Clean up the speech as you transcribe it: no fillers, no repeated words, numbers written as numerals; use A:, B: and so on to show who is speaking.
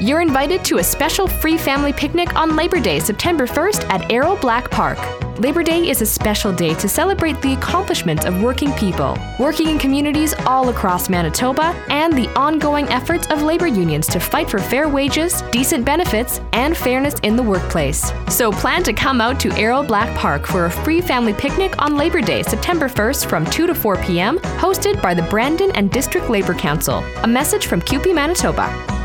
A: You're invited to a special free family picnic on Labor Day, September 1st at Arrow Black Park. Labor Day is a special day to celebrate the accomplishments of working people, working in communities all across Manitoba, and the ongoing efforts of labor unions to fight for fair wages, decent benefits, and fairness in the workplace. So plan to come out to Arrow Black Park for a free family picnic on Labor Day, September 1st from 2 to 4 p.m., hosted by the Brandon and District Labor Council. A message from CUPE Manitoba.